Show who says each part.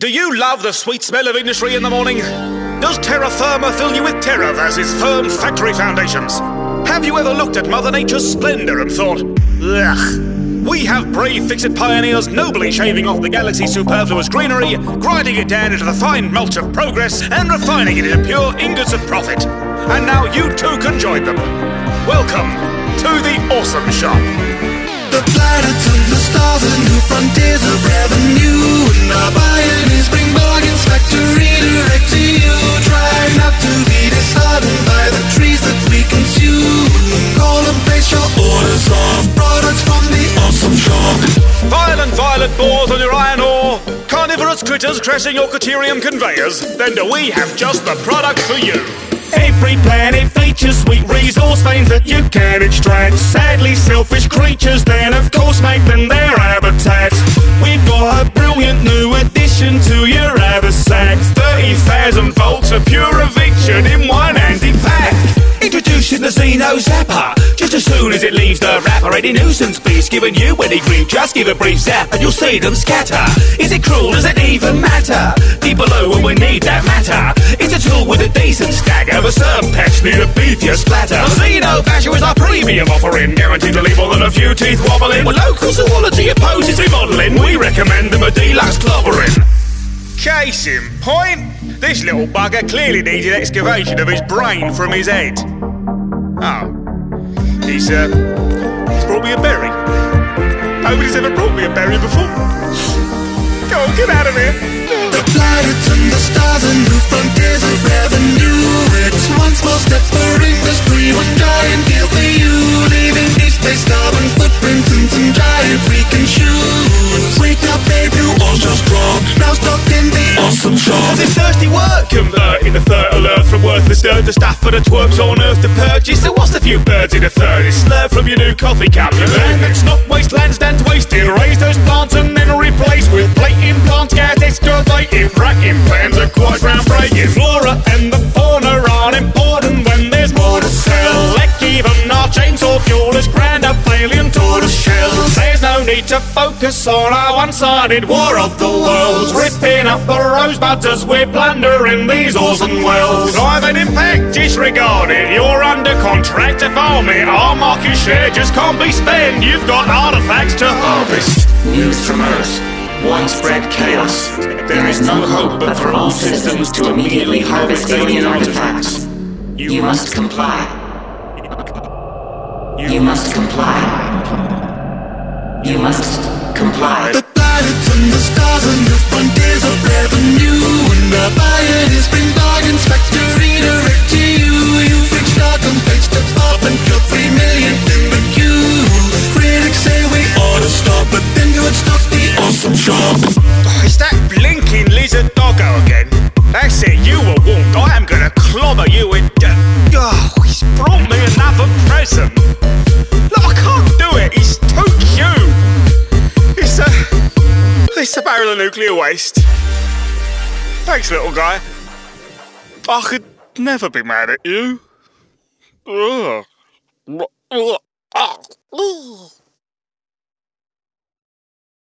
Speaker 1: Do you love the sweet smell of industry in the morning? Does terra firma fill you with terror versus firm factory foundations? Have you ever looked at Mother Nature's splendour and thought, ugh? We have brave fix-it pioneers nobly shaving off the galaxy's superfluous greenery, grinding it down into the fine mulch of progress, and refining it into pure ingots of profit. And now you too can join them. Welcome to the Awesome Shop.
Speaker 2: The planets and the stars and new frontiers of revenue, and our pioneers bring bargains factory direct to you. Try not to be disheartened by the trees that we consume. Call and place your orders of products from the Awesome Shop.
Speaker 1: Violent violet boars on your iron ore, carnivorous critters crashing your Caterium conveyors, then do we have just the product for you.
Speaker 3: Every planet features sweet resource veins that you can extract. Sadly selfish creatures then of course make them their habitats. We've got a brilliant new addition to your haversack. 30,000 volts of pure eviction in one handy pack. Introducing the Xeno Zapper. Just as soon as it leaves the wrapper, any nuisance beast giving you any grief, just give a brief zap and you'll see them scatter. Is it cruel? Does it even matter? Deep below when we need that matter. It's a tool with a decent stagger, but certain pets need a beefier splatter. The Xeno Basher is our premium offering, guaranteed to leave more than a few teeth wobbling. With local zoology opposes remodelling, we recommend them a deluxe clobbering.
Speaker 1: Case in point, this little bugger clearly needs an excavation of his brain from his head. Oh. He's brought me a berry. Nobody's ever brought me a berry before. Go on, get out of here.
Speaker 2: The planets and the stars and new frontiers of revenue. It's one small step for industry, one giant deal for you. Leaving deep space carbon footprints in some giant freaking shoes. Wake up, babe, new Awesome Shop. Now stocked in the Awesome Shop.
Speaker 3: Does this thirsty work converting the fertile earth from worthless dirt to stuff for the twerps on earth to purchase? So what's the few birds in a third? It's slurp from your new coffee cup. You learn that's not wasteland, stand wasted. Raise those plants and then replace with plate implants, gas excavating. Fracking plans are quite groundbreaking. Flora and the fauna aren't important when there's more to sell. Heck, even our chainsaw fuel is grander alien tortoise shells. There's no need to focus on our one-sided war of the worlds, ripping up the rosebuds as we're plundering these awesome wells. Private impact disregarded, you're under contract to farm it. Our market share just can't be spent. You've got artifacts to harvest.
Speaker 4: News from Earth. Widespread chaos. There is no hope but for all systems to immediately harvest alien artifacts. You must comply. You must comply. You must comply.
Speaker 2: The planets and the stars and the frontiers of revenue, and our pioneers bring bargains factory direct to you. You've reached our complaints to pop and kill 3 million in the queue. Critics say we ought to stop, but then you would stock the Awesome Shop.
Speaker 1: Oh, it's that blinking lizard doggo again. That's it, you were warned. I am gonna clobber you with... Oh, he's brought me another present. Look, I can't do it, he's too cute. It's a barrel of nuclear waste. Thanks, little guy. I could never be mad at you. Ugh.